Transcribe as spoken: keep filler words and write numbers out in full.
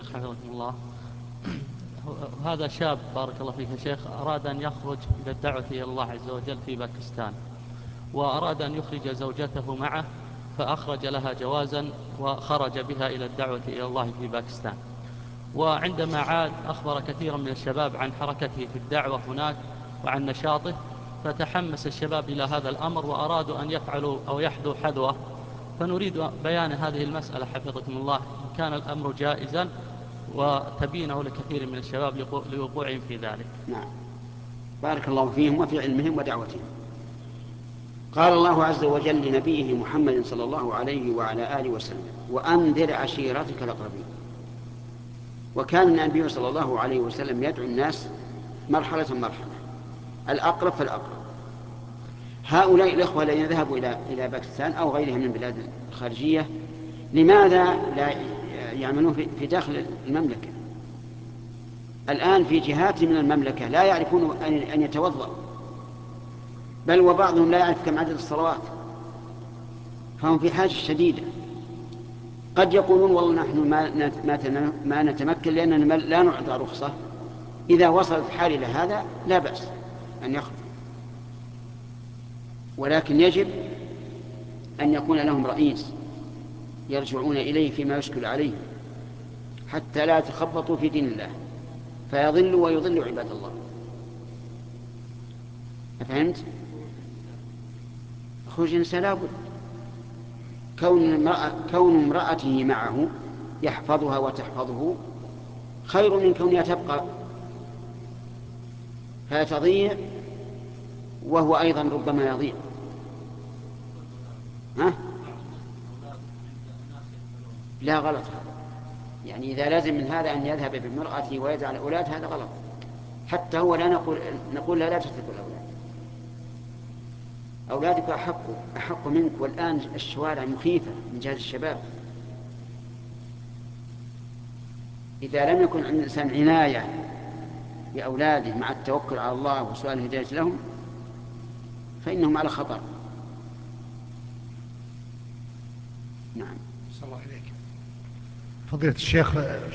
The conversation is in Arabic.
حفظكم الله، هذا شاب بارك الله فيك يا شيخ أراد أن يخرج إلى الدعوة إلى الله عز وجل في باكستان، وأراد أن يخرج زوجته معه، فأخرج لها جوازا وخرج بها إلى الدعوة إلى الله في باكستان. وعندما عاد أخبر كثيرا من الشباب عن حركته في الدعوة هناك وعن نشاطه، فتحمس الشباب إلى هذا الأمر وأرادوا أن يفعلوا أو يحذوا حذوه، فنريد بيان هذه المسألة حفظكم الله إن كان الأمر جائزا وتبينه لكثير من الشباب لوقوعهم في ذلك. نعم، بارك الله فيهم وفي علمهم ودعوتهم. قال الله عز وجل لنبيه محمد صلى الله عليه وعلى آله وسلم: وأنذر عشيرتك الأقربين. وكان النبي صلى الله عليه وسلم يدعو الناس مرحلة مرحلة، الأقرب فالأقرب. هؤلاء الإخوة الذين ذهبوا إلى إلى باكستان أو غيرها من البلاد الخارجية، لماذا لا يعملون في داخل المملكة؟ الآن في جهات من المملكة لا يعرفون أن يتوضأ، بل وبعضهم لا يعرف كم عدد الصلوات، فهم في حاجة شديدة. قد يقولون والله نحن ما ما نتمكن لأننا لا نعطى رخصة. إذا وصلت الحال إلى هذا لا بأس أن يخرج، ولكن يجب أن يكون لهم رئيس يرجعون إليه فيما يشكل عليهم، حتى لا يتخبطوا في دين الله فيضلوا ويضلوا عباد الله. أفهمت؟ خروج الإنسان لابد. كون امرأة كون امرأته معه يحفظها وتحفظه خير من كونها تبقى فتضيع وهو أيضا ربما يضيع. ها؟ لا، غلط هذا. يعني إذا لازم من هذا أن يذهب بامرأته ويجعل الأولاد، هذا غلط. حتى هو لا نقول نقول لا لا تترك الأولاد، أولادك أحق أحق منك. والآن الشوارع مخيفة من جهة الشباب. إذا لم يكن عند الإنسان عناية بأولاده مع التوكل على الله وسؤال الهداية لهم فإنهم على خطر. نعم. صلى الله عليك. فضيلة الشيخ،